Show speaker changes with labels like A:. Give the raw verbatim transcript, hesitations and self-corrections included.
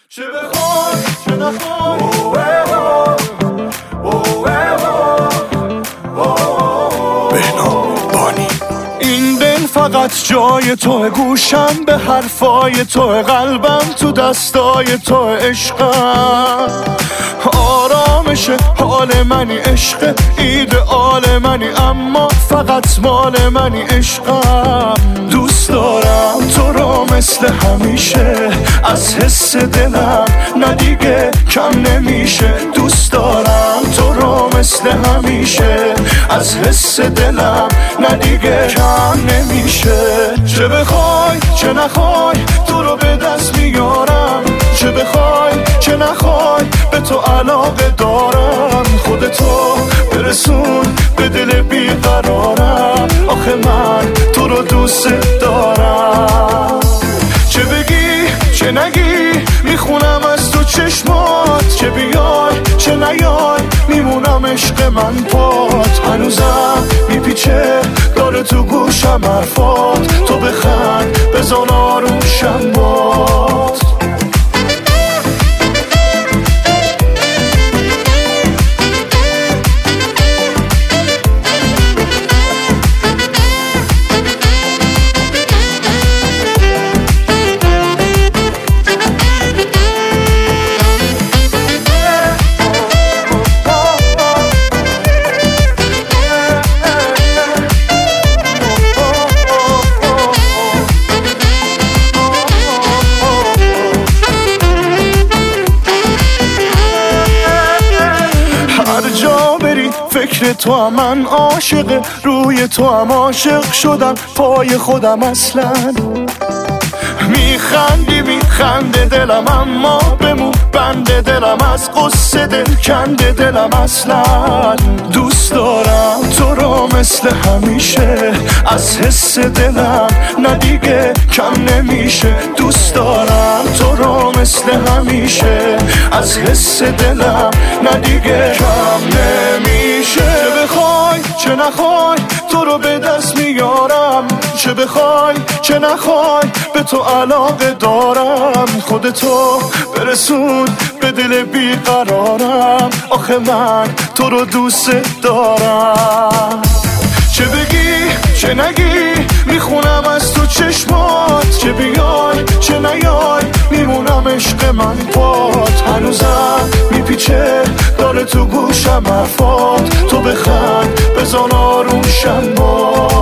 A: چه بخوای چه نخوای
B: بهنام بانی.
A: این دل فقط جای تو، گوشم به حرفای تو، قلبم تو دستای تو، عشقم آرامش حال منی، عشق ایدئال منی، اما فقط مال منی، عشقم دوست دارم تو رو مثل همیشه، از حس دلم نه دیگه کم نمیشه، دوست دارم تو رو مثل همیشه، از حس دلم نه دیگه کم نمیشه. چه بخوای چه نخوای تو رو به دست میارم، چه بخوای چه نخوای به تو علاقه دارم، خودتو برسون به دل بیقرارم، آخه من تو رو دوست دارم. چه بگی چه نگی میخونم از تو چشمات، چه بیای چه نیای میمونم عشق من پات، هنوزم میپیچه داره تو گوشم حرفات، تو بخند بزن آروشم باد. فکر تو هم من عاشق، روی تو هم عاشق شدم، پای خودم اصلا میخندی میخنده دلم، اما بمون بنده دلم، از قصه دل کنده دلم، اصلا دوست دارم تو رو مثل همیشه، از حس دلم نه دیگه کم نمیشه، دوست دارم تو رو مثل همیشه، از حس دلم نه دیگه کم نمیشه. چه بخوای چه نخوای تو رو به دست میارم، چه بخوای چه نخوای به تو علاقه دارم، خودتو برسون به دل بیقرارم، آخه من تو رو دوست دارم. چه بگی چه نگی میخونم از تو چشمات، چه بیای چه نیای میمونم عشق من پات، هنوزم میپیچه داره تو گوشم حرفات، تو بخند بزن آروشم باد.